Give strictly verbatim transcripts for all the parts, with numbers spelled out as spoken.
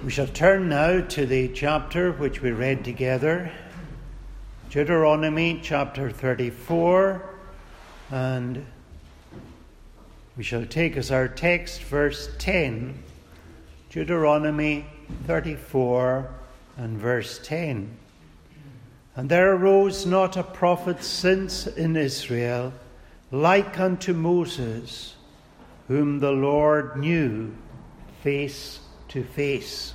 We shall turn now to the chapter which we read together, Deuteronomy chapter thirty-four, and we shall take as our text verse ten, Deuteronomy thirty-four and verse ten. And there arose not a prophet since in Israel like unto Moses, whom the Lord knew face to face.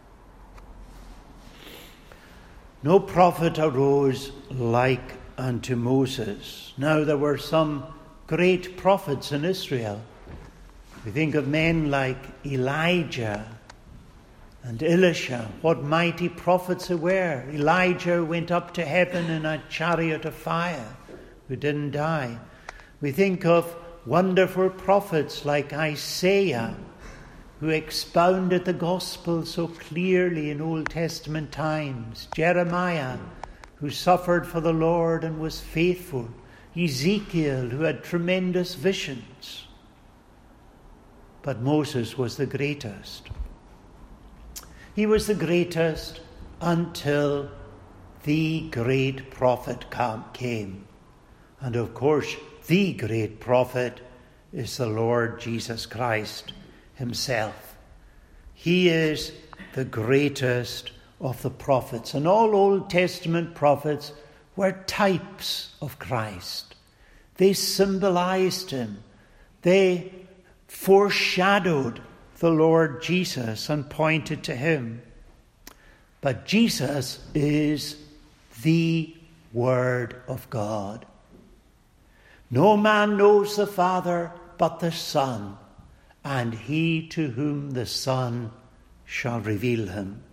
No prophet arose like unto Moses. Now there were some great prophets in Israel. We think of men like Elijah and Elisha. What mighty prophets they were. Elijah went up to heaven in a chariot of fire who didn't die. We think of wonderful prophets like Isaiah, who expounded the gospel so clearly in Old Testament times. Jeremiah, who suffered for the Lord and was faithful. Ezekiel, who had tremendous visions. But Moses was the greatest. He was the greatest until the great prophet came. And of course, the great prophet is the Lord Jesus Christ himself. He is the greatest of the prophets. And all Old Testament prophets were types of Christ. They symbolized him. They foreshadowed the Lord Jesus and pointed to him. But Jesus is the Word of God. No man knows the Father but the Son, and he to whom the Son shall reveal him.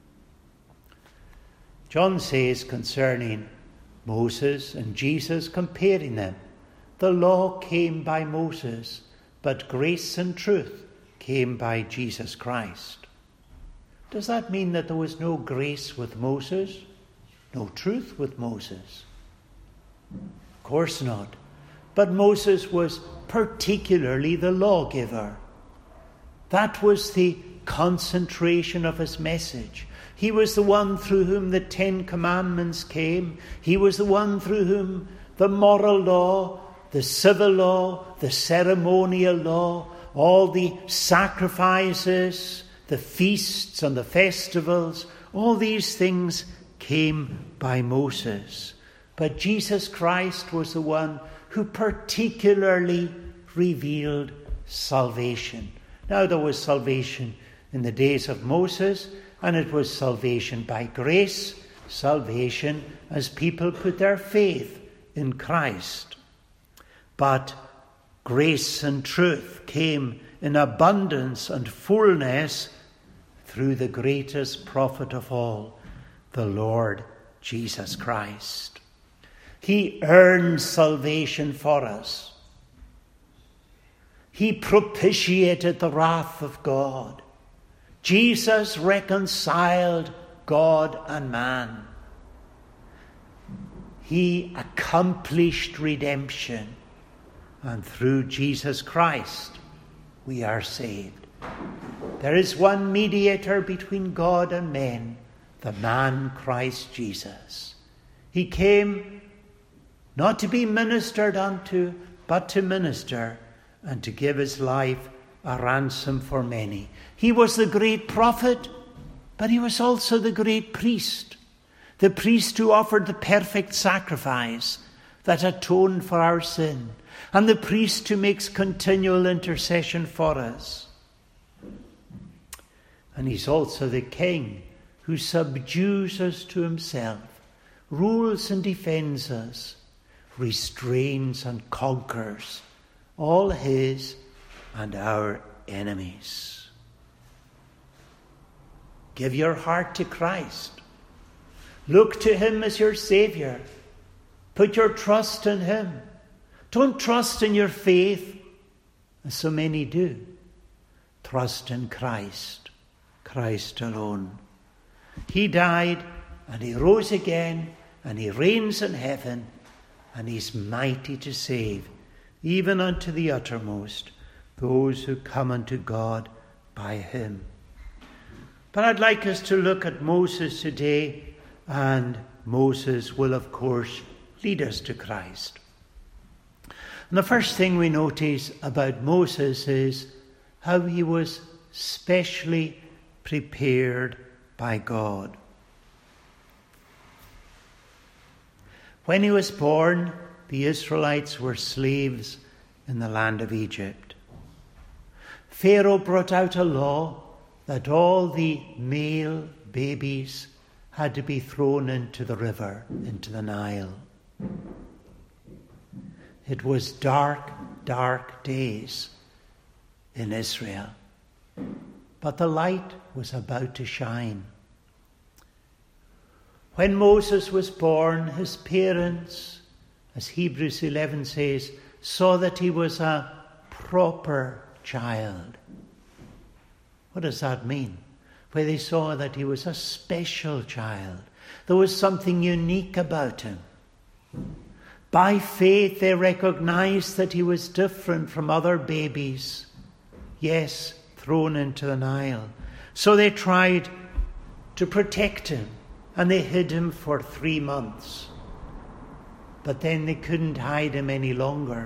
John says concerning Moses and Jesus, comparing them, the law came by Moses, but grace and truth came by Jesus Christ. Does that mean that there was no grace with Moses? No truth with Moses? Of course not. But Moses was particularly the lawgiver. That was the concentration of his message. He was the one through whom the Ten Commandments came. He was the one through whom the moral law, the civil law, the ceremonial law, all the sacrifices, the feasts and the festivals, all these things came by Moses. But Jesus Christ was the one who particularly revealed salvation. Now there was salvation in the days of Moses, and it was salvation by grace, salvation as people put their faith in Christ. But grace and truth came in abundance and fullness through the greatest prophet of all, the Lord Jesus Christ. He earned salvation for us. He propitiated the wrath of God. Jesus reconciled God and man. He accomplished redemption. And through Jesus Christ, we are saved. There is one mediator between God and men, the man Christ Jesus. He came not to be ministered unto, but to minister and to give his life a ransom for many. He was the great prophet, but he was also the great priest. The priest who offered the perfect sacrifice that atoned for our sin. And the priest who makes continual intercession for us. And he's also the king who subdues us to himself, rules and defends us, restrains and conquers all his and our enemies. Give your heart to Christ. Look to him as your Savior. Put your trust in him. Don't trust in your faith, as so many do. Trust in Christ, Christ alone. He died and he rose again and he reigns in heaven and he's mighty to save, even unto the uttermost, those who come unto God by him. But I'd like us to look at Moses today, and Moses will, of course, lead us to Christ. And the first thing we notice about Moses is how he was specially prepared by God. When he was born, the Israelites were slaves in the land of Egypt. Pharaoh brought out a law that all the male babies had to be thrown into the river, into the Nile. It was dark, dark days in Israel, but the light was about to shine. When Moses was born, his parents, as Hebrews eleven says, saw that he was a proper child. What does that mean? Well, they saw that he was a special child. There was something unique about him. By faith, they recognized that he was different from other babies. Yes, thrown into the Nile. So they tried to protect him, and they hid him for three months. But then they couldn't hide him any longer.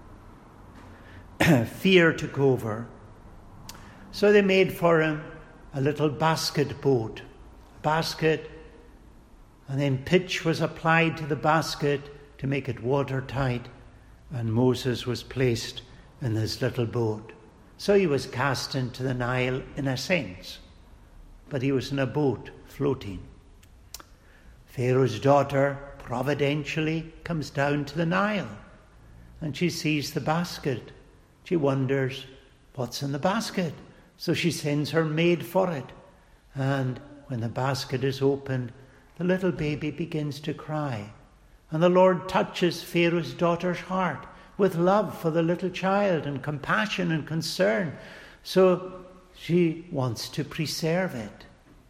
Fear took over. So they made for him a little basket boat, a basket, and then pitch was applied to the basket to make it watertight, and Moses was placed in this little boat. So he was cast into the Nile in a sense, but he was in a boat floating. Pharaoh's daughter providentially comes down to the Nile, and she sees the basket. She wonders, what's in the basket? So she sends her maid for it. And when the basket is opened, the little baby begins to cry. And the Lord touches Pharaoh's daughter's heart with love for the little child and compassion and concern. So she wants to preserve it.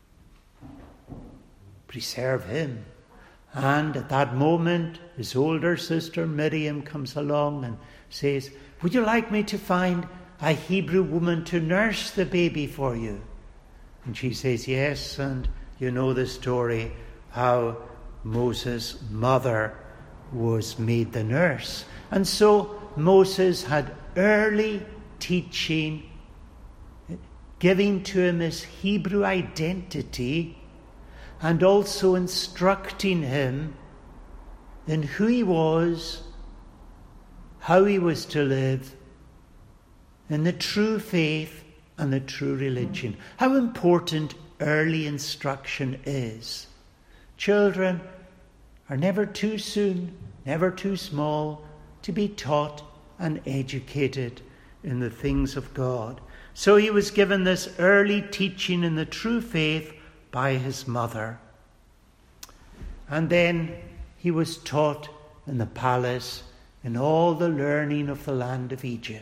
Preserve him. And at that moment, his older sister Miriam comes along and says, would you like me to find a Hebrew woman to nurse the baby for you? And she says, yes. And you know the story, how Moses' mother was made the nurse. And so Moses had early teaching, giving to him his Hebrew identity, and also instructing him in who he was, how he was to live, in the true faith and the true religion. How important early instruction is. Children are never too soon, never too small to be taught and educated in the things of God. So he was given this early teaching in the true faith by his mother. And then he was taught in the palace in all the learning of the land of Egypt.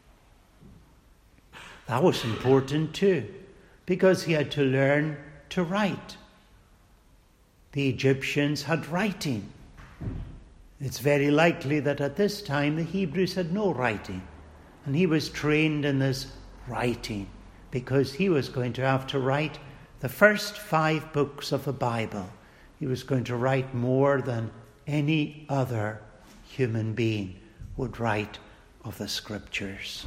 That was important too, because he had to learn to write. The Egyptians had writing. It's very likely that at this time the Hebrews had no writing. And he was trained in this writing because he was going to have to write the first five books of the Bible. He was going to write more than any other human being would write of the Scriptures.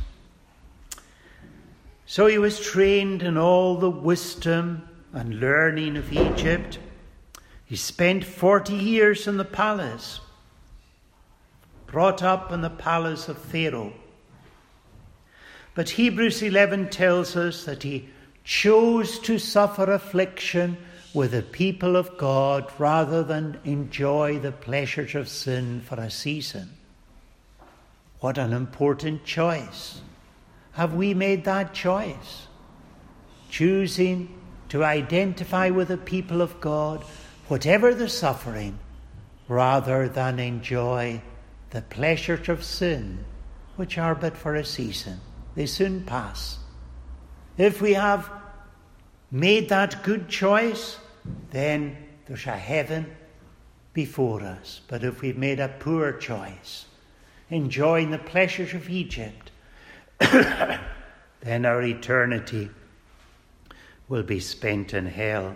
So he was trained in all the wisdom and learning of Egypt. He spent forty years in the palace, brought up in the palace of Pharaoh. But Hebrews eleven tells us that he chose to suffer affliction with the people of God rather than enjoy the pleasures of sin for a season. What an important choice. Have we made that choice? Choosing to identify with the people of God, whatever the suffering, rather than enjoy the pleasures of sin, which are but for a season. They soon pass. If we have made that good choice, then there's a heaven before us. But if we've made a poor choice, enjoying the pleasures of Egypt, then our eternity will be spent in hell.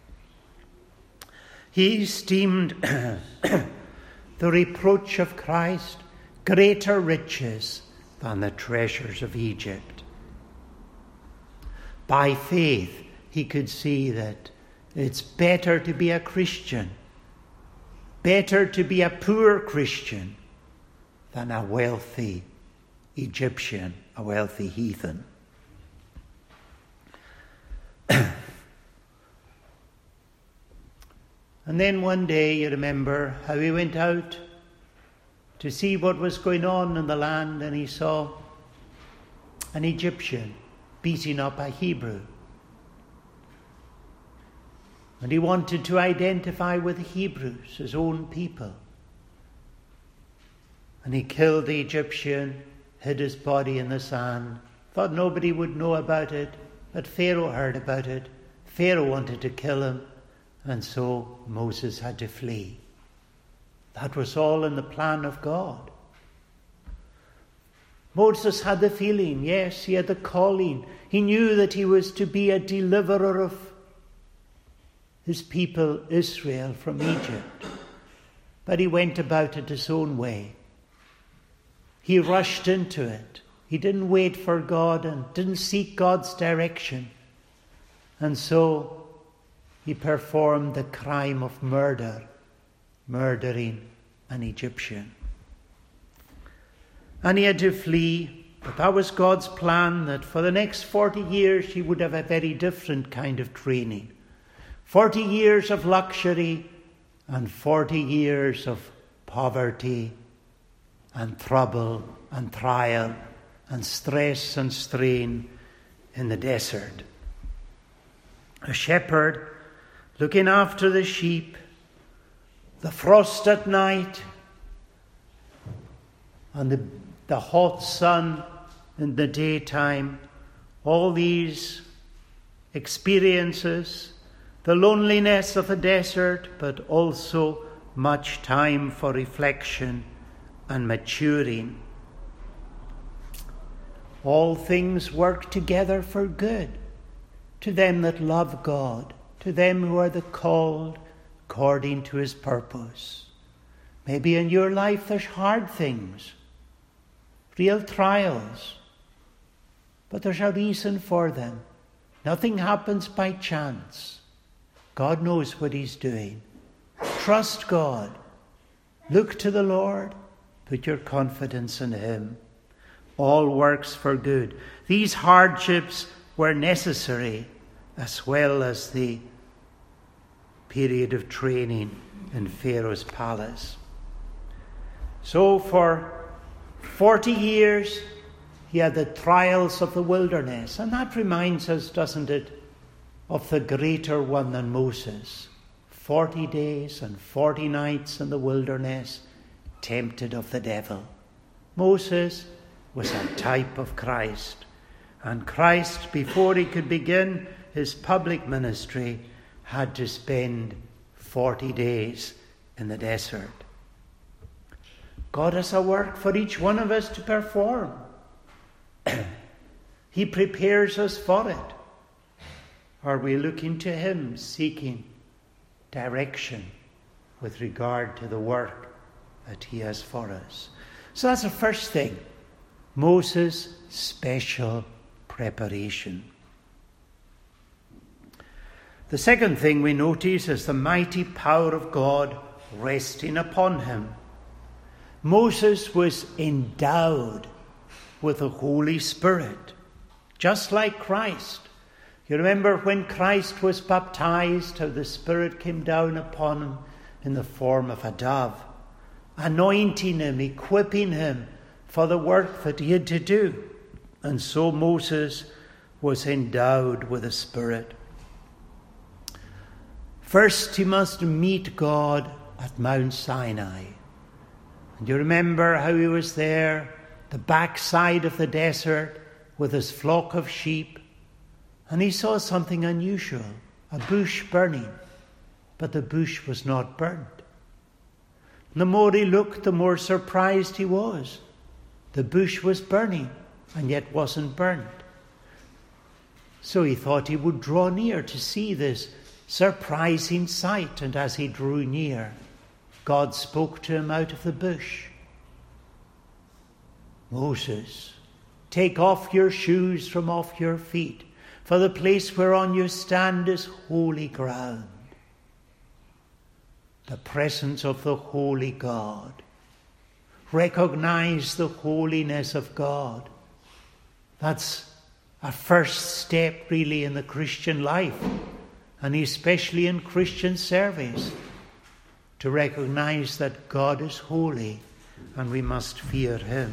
He esteemed the reproach of Christ greater riches than the treasures of Egypt. By faith, he could see that it's better to be a Christian, better to be a poor Christian than a wealthy Egyptian, a wealthy heathen. And then one day, you remember how he went out to see what was going on in the land, and he saw an Egyptian beating up a Hebrew. And he wanted to identify with the Hebrews, his own people. And he killed the Egyptian, hid his body in the sand, thought nobody would know about it, but Pharaoh heard about it. Pharaoh wanted to kill him, and so Moses had to flee. That was all in the plan of God. Moses had the feeling, yes, he had the calling. He knew that he was to be a deliverer of his people Israel from Egypt. But he went about it his own way. He rushed into it. He didn't wait for God and didn't seek God's direction. And so he performed the crime of murder, murdering an Egyptian. And he had to flee, but that was God's plan, that for the next forty years he would have a very different kind of training. Forty years of luxury and forty years of poverty and trouble and trial and stress and strain in the desert. A shepherd looking after the sheep, the frost at night, and the, the hot sun in the daytime, all these experiences, the loneliness of the desert, but also much time for reflection and maturing. All things work together for good to them that love God, to them who are the called according to his purpose. Maybe in your life there's hard things, real trials, but there's a reason for them. Nothing happens by chance. God knows what he's doing. Trust God. Look to the Lord. Put your confidence in him. All works for good. These hardships were necessary, as well as the period of training in Pharaoh's palace. So for forty years, he had the trials of the wilderness. And that reminds us, doesn't it, of the greater one than Moses. Forty days and forty nights in the wilderness, tempted of the devil. Moses was a type of Christ. And Christ, before he could begin his public ministry, had to spend forty days in the desert. God has a work for each one of us to perform. He prepares us for it. Are we looking to him, seeking direction with regard to the work that he has for us? So that's the first thing. Moses' special preparation. The second thing we notice is the mighty power of God resting upon him. Moses was endowed with the Holy Spirit, just like Christ. You remember when Christ was baptized, how the Spirit came down upon him in the form of a dove, anointing him, equipping him for the work that he had to do. And so Moses was endowed with the Spirit. First, he must meet God at Mount Sinai. And you remember how he was there, the backside of the desert, with his flock of sheep. And he saw something unusual, a bush burning. But the bush was not burnt. And the more he looked, the more surprised he was. The bush was burning, and yet wasn't burnt. So he thought he would draw near to see this surprising sight. And as he drew near, God spoke to him out of the bush. Moses, take off your shoes from off your feet, for the place whereon you stand is holy ground. The presence of the holy God. Recognize the holiness of God. That's a first step really in the Christian life, and especially in Christian service, to recognize that God is holy and we must fear him.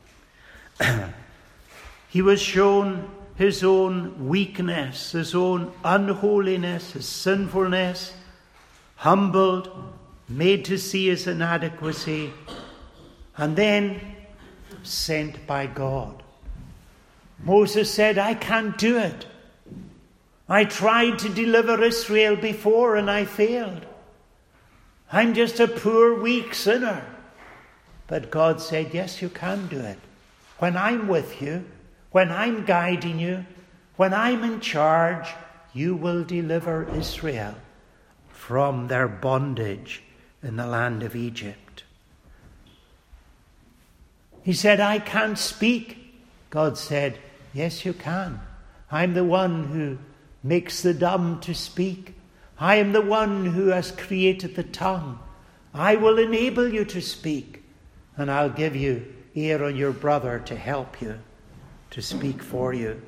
He was shown his own weakness, his own unholiness, his sinfulness, humbled, made to see his inadequacy, and then sent by God. Moses said, I can't do it. I tried to deliver Israel before and I failed. I'm just a poor, weak sinner. But God said, yes, you can do it. When I'm with you, when I'm guiding you, when I'm in charge, you will deliver Israel from their bondage in the land of Egypt. He said, I can't speak. God said, yes, you can. I'm the one who makes the dumb to speak. I am the one who has created the tongue. I will enable you to speak, and I'll give you Aaron, your brother, to help you, to speak for you.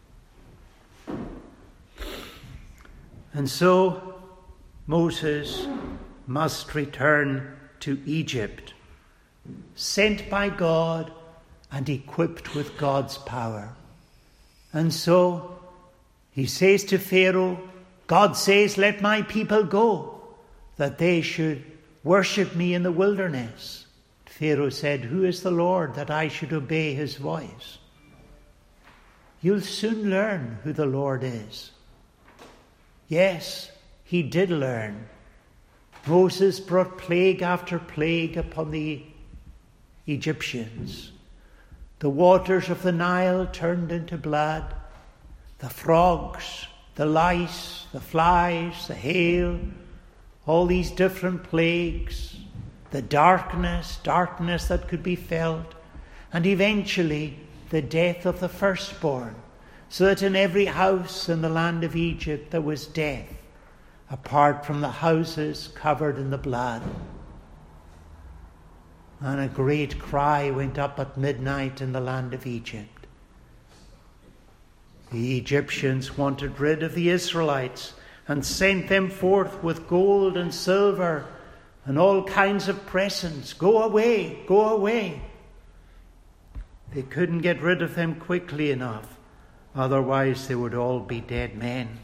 And so Moses must return to Egypt, sent by God and equipped with God's power. And so he says to Pharaoh, God says, let my people go, that they should worship me in the wilderness. Pharaoh said, who is the Lord that I should obey his voice? You'll soon learn who the Lord is. Yes, he did learn. Moses brought plague after plague upon the Egyptians. The waters of the Nile turned into blood. The frogs, the lice, the flies, the hail, all these different plagues, the darkness, darkness that could be felt, and eventually the death of the firstborn, so that in every house in the land of Egypt there was death, apart from the houses covered in the blood. And a great cry went up at midnight in the land of Egypt. The Egyptians wanted rid of the Israelites and sent them forth with gold and silver and all kinds of presents. Go away, go away. They couldn't get rid of them quickly enough, otherwise they would all be dead men.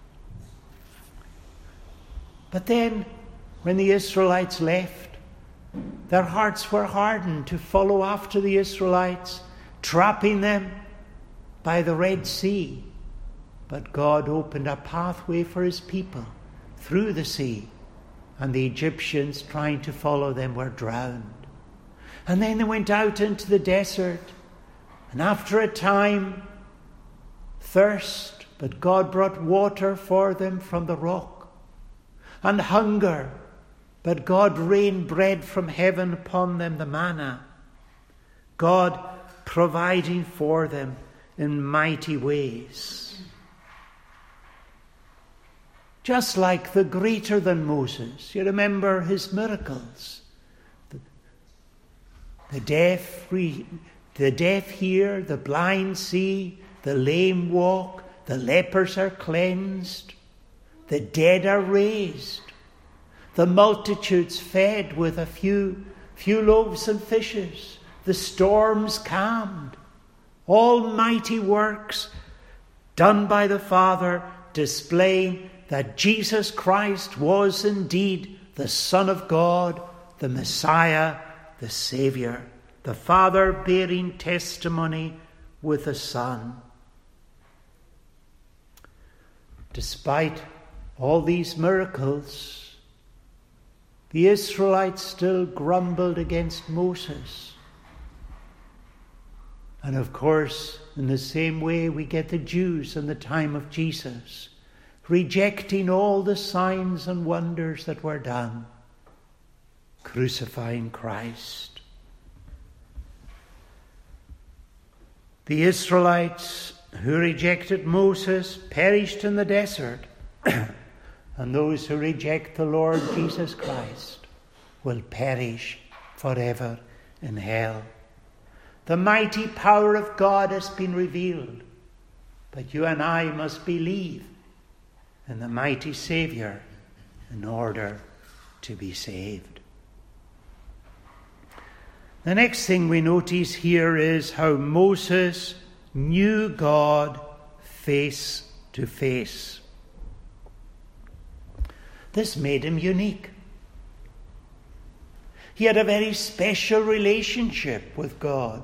But then, when the Israelites left, their hearts were hardened to follow after the Israelites, trapping them by the Red Sea. But God opened a pathway for his people through the sea, and the Egyptians trying to follow them were drowned. And then they went out into the desert, and after a time, thirst, but God brought water for them from the rock, and hunger, but God rained bread from heaven upon them, the manna. God providing for them in mighty ways. Just like the greater than Moses. You remember his miracles. The, the deaf re, the deaf hear, the blind see, the lame walk, the lepers are cleansed, the dead are raised, the multitudes fed with a few, few loaves and fishes, the storms calmed. Almighty works done by the Father, displaying that Jesus Christ was indeed the Son of God, the Messiah, the Saviour, the Father bearing testimony with the Son. Despite all these miracles, the Israelites still grumbled against Moses. And of course, in the same way we get the Jews in the time of Jesus, rejecting all the signs and wonders that were done, crucifying Christ. The Israelites who rejected Moses perished in the desert, and those who reject the Lord Jesus Christ will perish forever in hell. The mighty power of God has been revealed, but you and I must believe in the mighty Saviour in order to be saved. The next thing we notice here is how Moses knew God face to face. This made him unique. He had a very special relationship with God.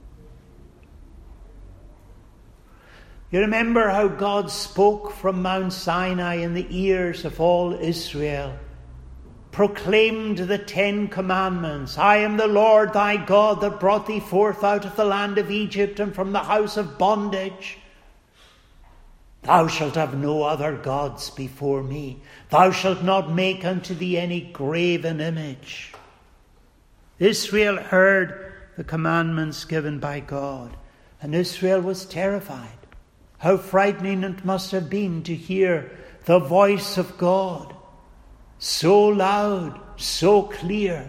You remember how God spoke from Mount Sinai in the ears of all Israel, proclaimed the Ten Commandments. I am the Lord thy God that brought thee forth out of the land of Egypt and from the house of bondage. Thou shalt have no other gods before me. Thou shalt not make unto thee any graven image. Israel heard the commandments given by God, and Israel was terrified. How frightening it must have been to hear the voice of God, so loud, so clear.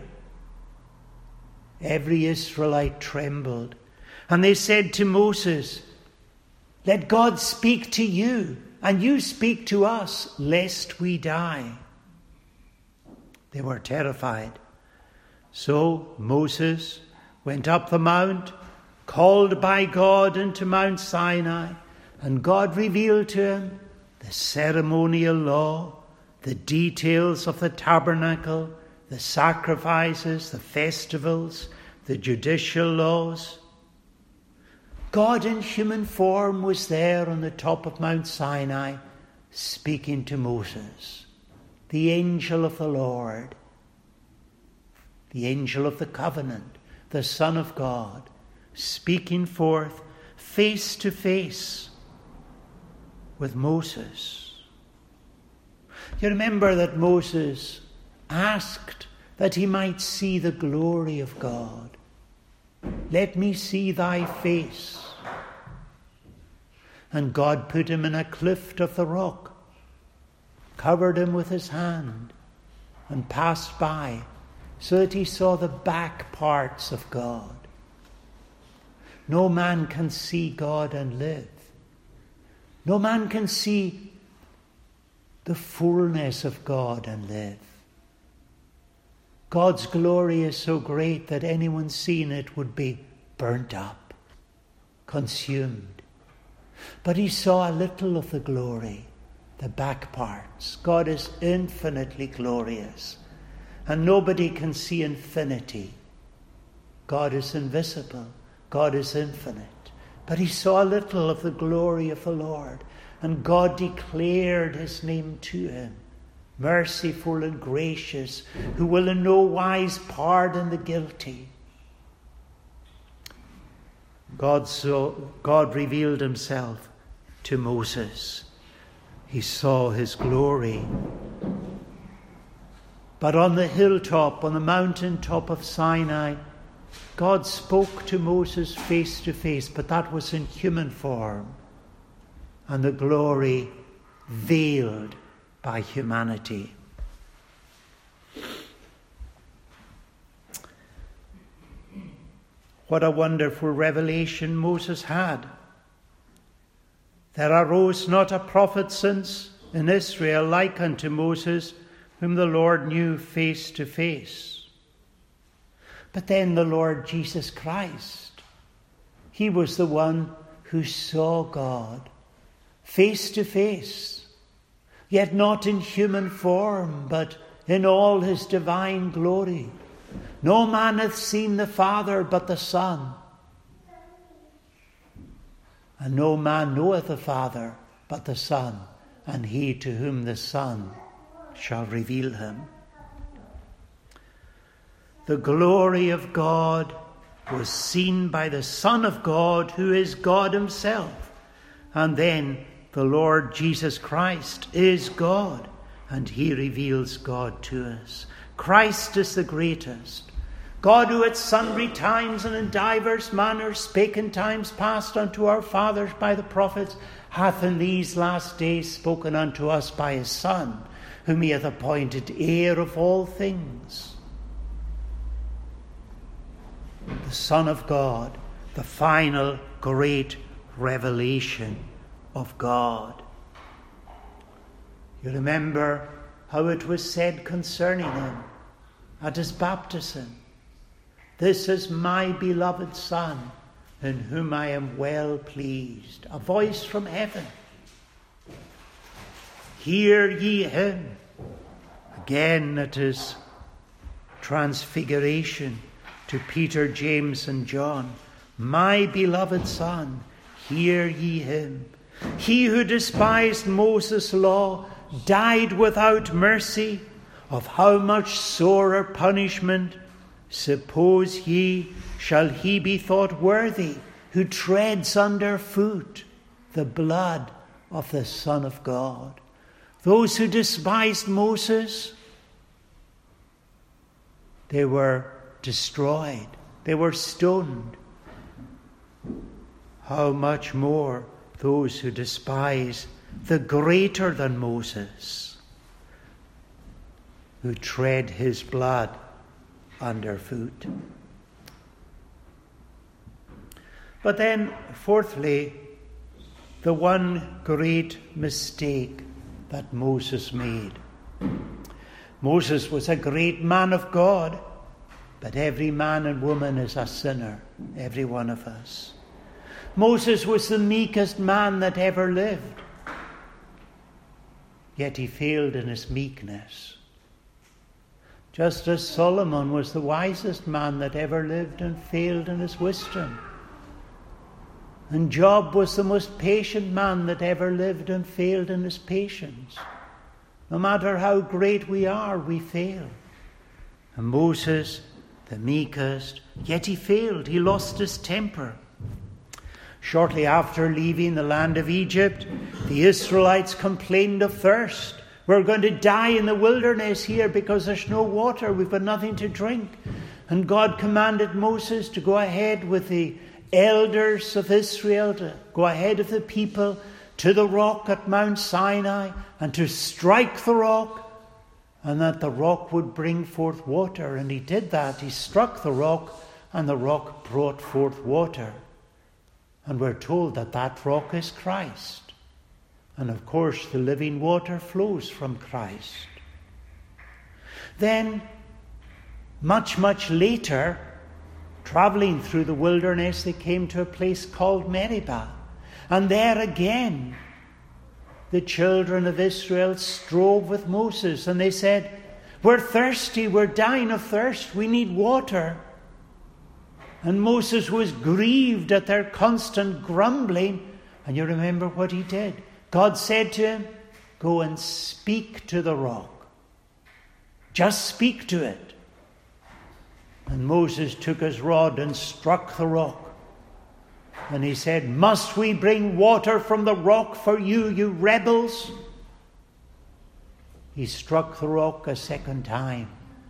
Every Israelite trembled, and they said to Moses, let God speak to you, and you speak to us, lest we die. They were terrified. So Moses went up the mount, called by God into Mount Sinai, and God revealed to him the ceremonial law, the details of the tabernacle, the sacrifices, the festivals, the judicial laws. God in human form was there on the top of Mount Sinai, speaking to Moses, the angel of the Lord, the angel of the covenant, the Son of God, speaking forth face to face with Moses. You remember that Moses asked that he might see the glory of God. Let me see thy face. And God put him in a cleft of the rock, covered him with his hand, and passed by, so that he saw the back parts of God. No man can see God and live. No man can see the fullness of God and live. God's glory is so great that anyone seeing it would be burnt up, consumed. But he saw a little of the glory, the back parts. God is infinitely glorious, and nobody can see infinity. God is invisible. God is infinite. But he saw a little of the glory of the Lord, and God declared his name to him, merciful and gracious, who will in no wise pardon the guilty. God, so, God revealed himself to Moses. He saw his glory. But on the hilltop, on the mountain top of Sinai, God spoke to Moses face to face, but that was in human form, and the glory veiled by humanity. What a wonderful revelation Moses had. There arose not a prophet since in Israel like unto Moses, whom the Lord knew face to face. But then the Lord Jesus Christ, he was the one who saw God face to face, yet not in human form, but in all his divine glory. No man hath seen the Father but the Son, and no man knoweth the Father but the Son, and he to whom the Son shall reveal him. The glory of God was seen by the Son of God, who is God himself. And then the Lord Jesus Christ is God, and he reveals God to us. Christ is the greatest. God, who at sundry times and in divers manners spake in times past unto our fathers by the prophets, hath in these last days spoken unto us by his Son, whom he hath appointed heir of all things. The Son of God, the final great revelation of God. You remember how it was said concerning him at his baptism, "This is my beloved Son, in whom I am well pleased." A voice from heaven, "Hear ye him." Again at his transfiguration to Peter, James, and John, "My beloved Son, hear ye him. He who despised Moses' law died without mercy. Of how much sorer punishment, suppose ye, shall he be thought worthy, who treads under foot the blood of the Son of God?" Those who despised Moses, they were destroyed. They were stoned. How much more those who despise the greater than Moses, who tread his blood underfoot. But then, fourthly, the one great mistake that Moses made. Moses was a great man of God, but every man and woman is a sinner, every one of us. Moses was the meekest man that ever lived, yet he failed in his meekness. Just as Solomon was the wisest man that ever lived and failed in his wisdom. And Job was the most patient man that ever lived and failed in his patience. No matter how great we are, we fail. And Moses, the meekest, yet he failed. He lost his temper. Shortly after leaving the land of Egypt, the Israelites complained of thirst. "We're going to die in the wilderness here because there's no water. We've got nothing to drink." And God commanded Moses to go ahead with the elders of Israel, to go ahead of the people to the rock at Mount Sinai and to strike the rock, and that the rock would bring forth water. And he did that. He struck the rock, and the rock brought forth water. And we're told that that rock is Christ. And of course, the living water flows from Christ. Then, much, much later, traveling through the wilderness, they came to a place called Meribah. And there again, the children of Israel strove with Moses, and they said, "We're thirsty, we're dying of thirst, we need water." And Moses was grieved at their constant grumbling. And you remember what he did. God said to him, "Go and speak to the rock. Just speak to it." And Moses took his rod and struck the rock. And he said, "Must we bring water from the rock for you, you rebels?" He struck the rock a second time.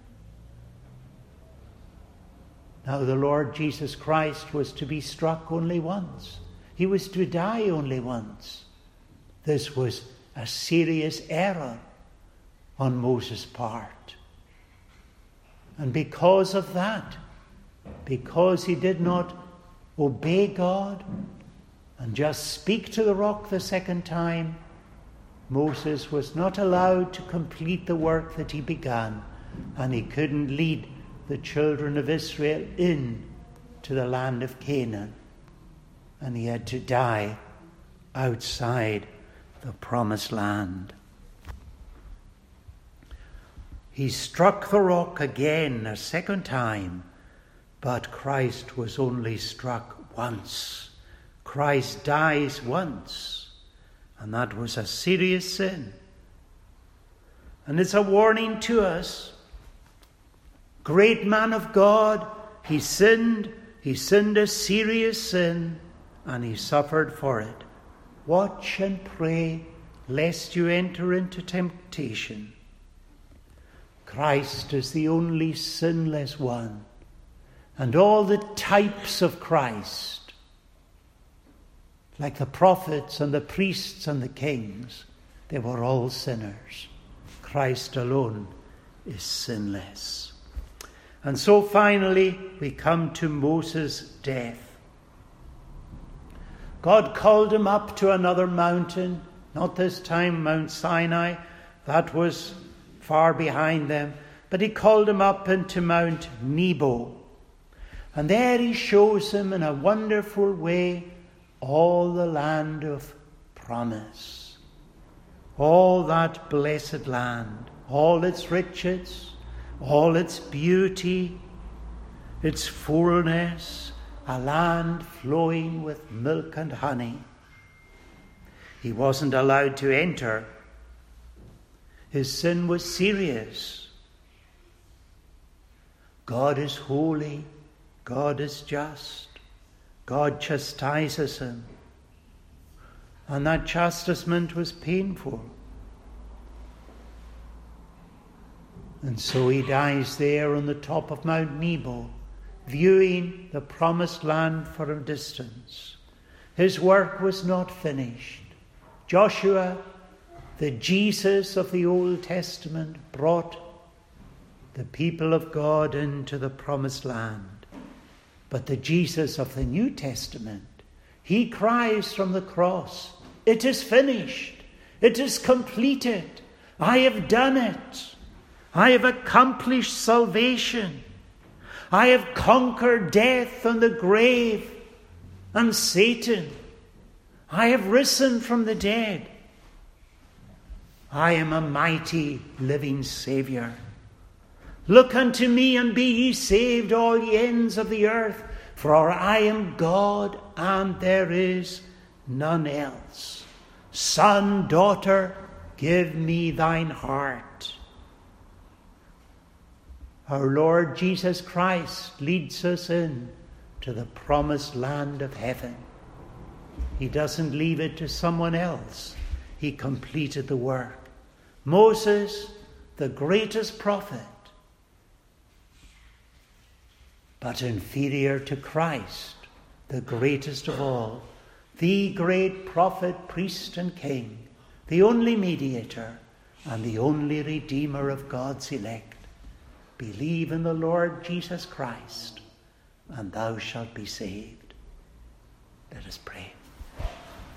Now the Lord Jesus Christ was to be struck only once. He was to die only once. This was a serious error on Moses' part. And because of that, because he did not obey God and just speak to the rock the second time, Moses was not allowed to complete the work that he began, and he couldn't lead the children of Israel in to the land of Canaan, and he had to die outside the promised land. He struck the rock again a second time, but Christ was only struck once. Christ dies once, and that was a serious sin. And it's a warning to us. Great man of God, he sinned, He sinned a serious sin, and he suffered for it. Watch and pray, lest you enter into temptation. Christ is the only sinless one, and all the types of Christ, like the prophets and the priests and the kings, they were all sinners. Christ alone is sinless. And so finally we come to Moses' death. God called him up to another mountain, not this time Mount Sinai, that was far behind them, but he called him up into Mount Nebo. And there he shows him in a wonderful way all the land of promise, all that blessed land, all its riches, all its beauty, its fullness, a land flowing with milk and honey. He wasn't allowed to enter. His sin was serious. God is holy. God is just. God chastises him. And that chastisement was painful. And so he dies there on the top of Mount Nebo, viewing the promised land from a distance. His work was not finished. Joshua, the Jesus of the Old Testament, brought the people of God into the promised land. But the Jesus of the New Testament, he cries from the cross, "It is finished. It is completed. I have done it. I have accomplished salvation. I have conquered death and the grave and Satan. I have risen from the dead. I am a mighty living Saviour. Look unto me and be ye saved, all ye ends of the earth, for I am God and there is none else. Son, daughter, give me thine heart." Our Lord Jesus Christ leads us in to the promised land of heaven. He doesn't leave it to someone else. He completed the work. Moses, the greatest prophet, but inferior to Christ, the greatest of all, the great prophet, priest, and king, the only mediator and the only redeemer of God's elect. Believe in the Lord Jesus Christ, and thou shalt be saved. Let us pray.